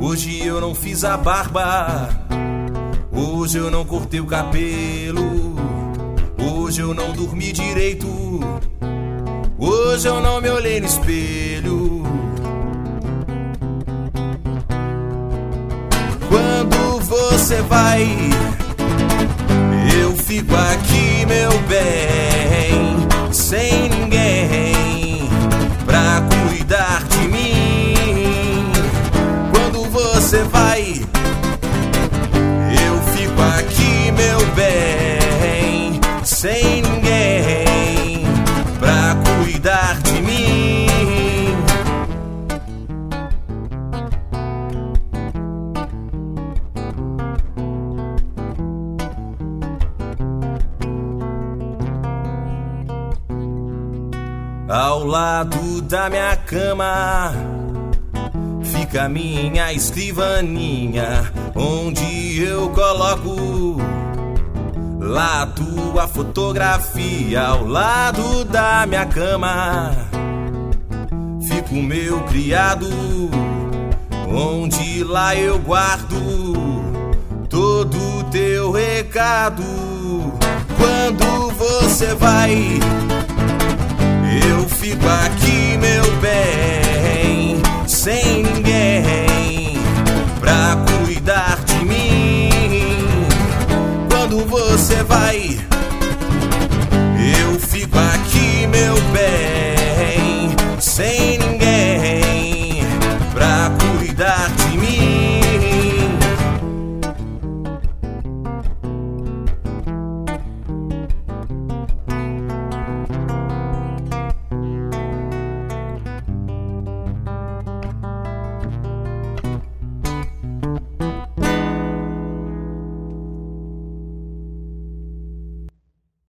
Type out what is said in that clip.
Hoje eu não fiz a barba, hoje eu não cortei o cabelo, hoje eu não dormi direito, hoje eu não me olhei no espelho. Quando você vai, eu fico aqui, meu bem, sem ninguém pra cuidar de mim. Quando você vai, eu fico aqui, meu bem, sem ninguém pra cuidar de mim. Ao lado da minha cama fica minha escrivaninha, onde eu coloco lá tua fotografia. Ao lado da minha cama fica o meu criado, onde lá eu guardo todo o teu recado. Quando você vai, eu fico aqui, meu bem, sem ninguém